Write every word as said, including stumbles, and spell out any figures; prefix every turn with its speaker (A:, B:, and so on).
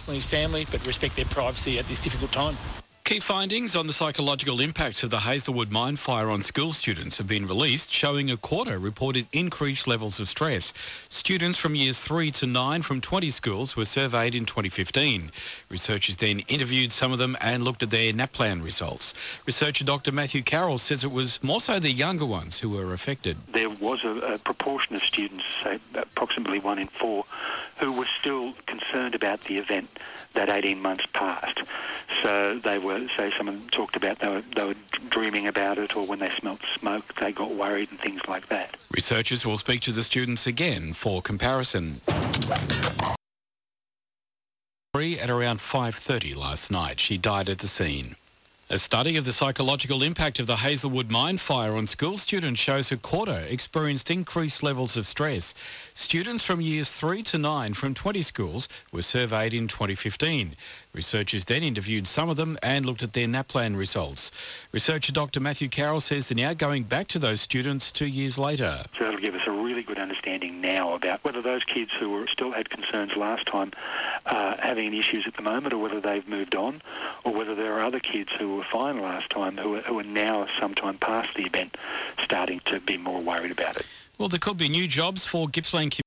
A: personal and his family, but respect their privacy at this difficult time.
B: Key findings on the psychological impacts of the Hazelwood mine fire on school students have been released, showing a quarter reported increased levels of stress. Students from years three to nine from twenty schools were surveyed in twenty fifteen. Researchers then interviewed some of them and looked at their NAPLAN results. Researcher Doctor Matthew Carroll says it was more so the younger ones who were affected.
C: There was a, a proportion of students, say approximately one in four, who were still concerned about the event that eighteen months passed. So they were, say someone talked about they were, they were dreaming about it, or when they smelt smoke they got worried and things like that.
B: Researchers will speak to the students again for comparison. At around five thirty last night, she died at the scene. A study of the psychological impact of the Hazelwood mine fire on school students shows a quarter experienced increased levels of stress. Students from years three to nine from twenty schools were surveyed in twenty fifteen. Researchers then interviewed some of them and looked at their NAPLAN results. Researcher Doctor Matthew Carroll says they're now going back to those students two years later.
C: So that'll give us a really good understanding now about whether those kids who were still had concerns last time are having any issues at the moment, or whether they've moved on, or whether there are other kids who were fine last time who are, who are now, sometime past the event, starting to be more worried about it.
B: Well, there could be new jobs for Gippsland